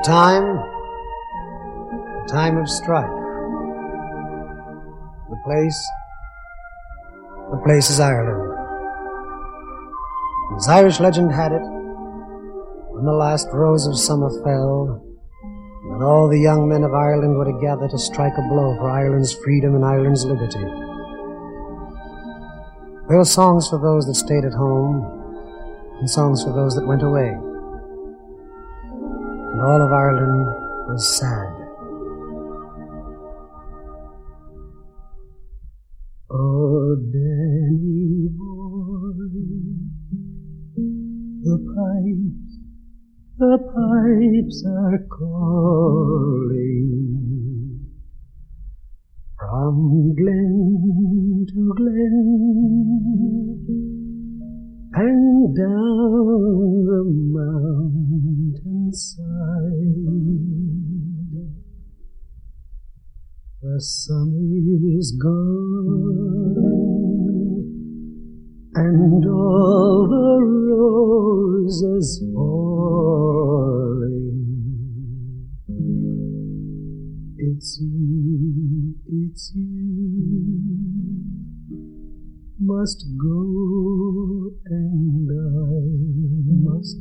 The time of strife. The place is Ireland. As Irish legend had it, when the last rose of summer fell, and all the young men of Ireland were to gather to strike a blow for Ireland's freedom and Ireland's liberty. There were songs for those that stayed at home, and songs for those that went away. And all of Ireland was sad. Oh, Danny boy, the pipes are calling from glen to glen and down the mountainside. The summer's gone and all the roses falling. It's you must go and I must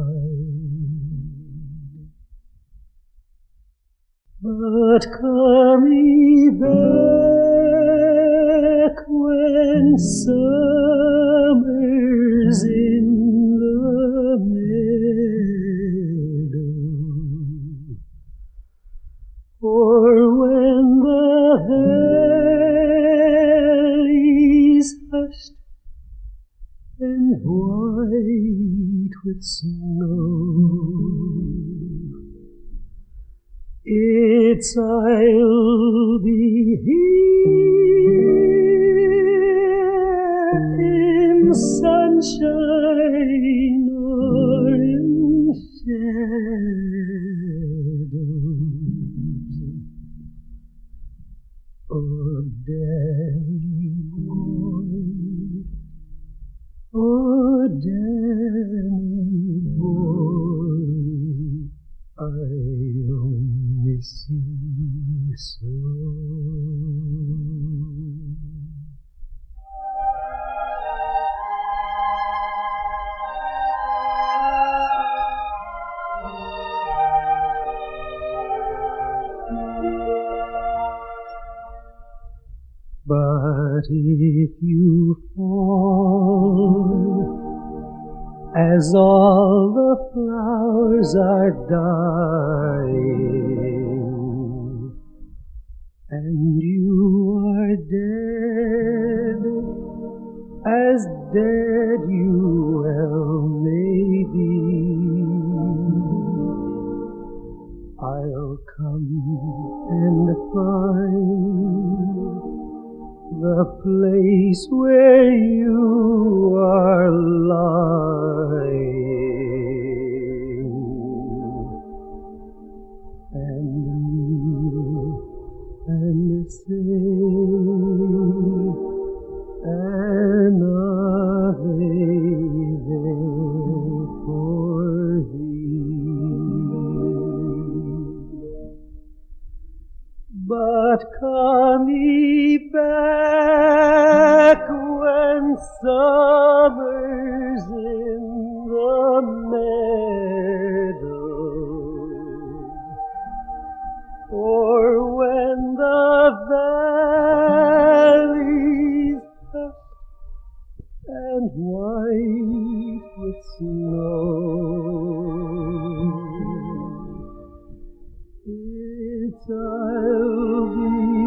bide. But come ye back when summer's in the meadow, or when the valley's hushed and white with snow. It's I'll be here in sunshine or in shadows. Oh, Danny boy, oh, Danny boy, I'll miss you so. But if you fall, as all the flowers are dying, and you are dead, as dead you well may be, I'll come and find the place where you are lying, and kneel and say an Ave there for thee. But come ye back when summer's in the meadow, or when the valley's hushed and white with snow. It's I'll be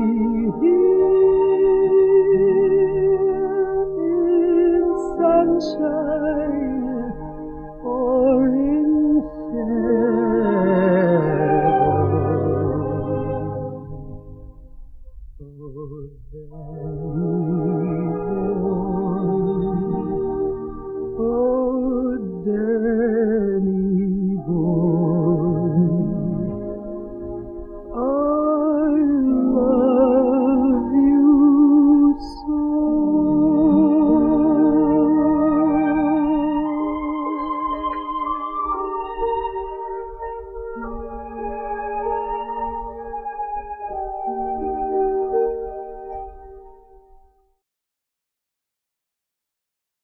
here in sunshine or in shadow. Oh, Danny boy, oh, Danny